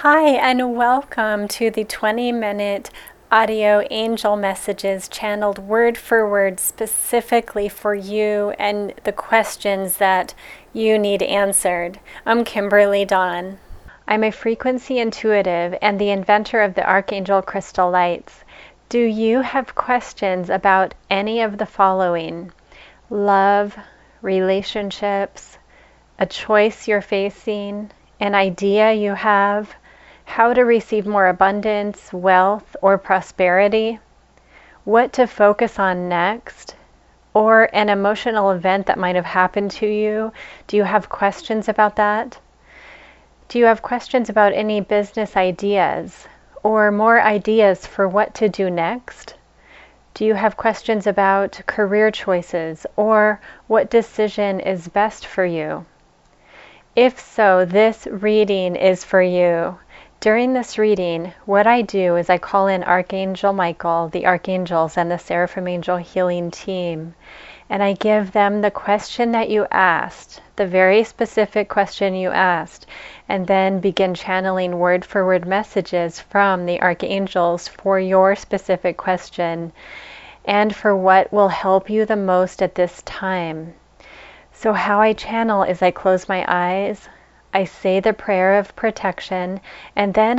Hi, and welcome to the 20-minute audio angel messages channeled word for word specifically for you and the questions that you need answered. I'm Kimberly Dawn. I'm a frequency intuitive and the inventor of the Archangel Crystal Lights. Do you have questions about any of the following? Love, relationships, a choice you're facing, an idea you have, how to receive more abundance, wealth, or prosperity, what to focus on next, or an emotional event that might have happened to you. Do you have questions about that? Do you have questions about any business ideas or more ideas for what to do next? Do you have questions about career choices or what decision is best for you? If so, this reading is for you. During this reading, what I do is I call in Archangel Michael, the Archangels, and the Seraphim Angel Healing Team, and I give them the question that you asked, the very specific question you asked, and then begin channeling word for word messages from the Archangels for your specific question and for what will help you the most at this time. So how I channel is I close my eyes, I say the prayer of protection, and then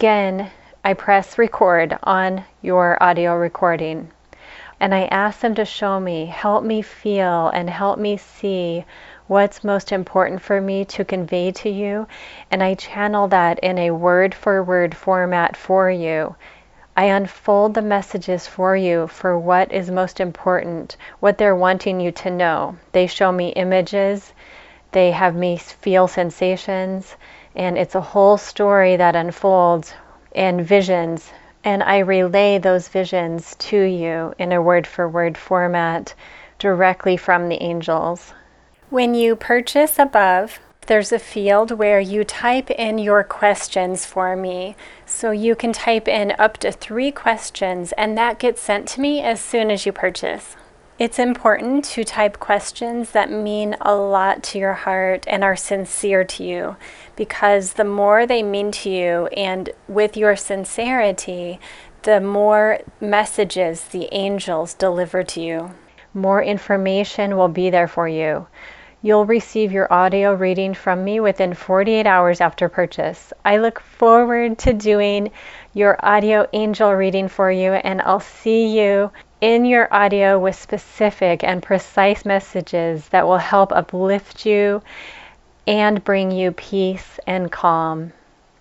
I press record on your audio recording. And I ask them to show me, help me feel, and help me see what's most important for me to convey to you. And I channel that in a word for word format for you. I unfold the messages for you for what is most important, what they're wanting you to know. They show me images, they have me feel sensations, and it's a whole story that unfolds and visions, and I relay those visions to you in a word for word format directly from the angels. When you purchase above, there's a field where you type in your questions for me. So you can type in up to 3 questions, and that gets sent to me as soon as you purchase. It's important to type questions that mean a lot to your heart and are sincere to you, because the more they mean to you and with your sincerity, the more messages the angels deliver to you. More information will be there for you. You'll receive your audio reading from me within 48 hours after purchase. I look forward to doing your audio angel reading for you, and I'll see you in your audio with specific and precise messages that will help uplift you and bring you peace and calm.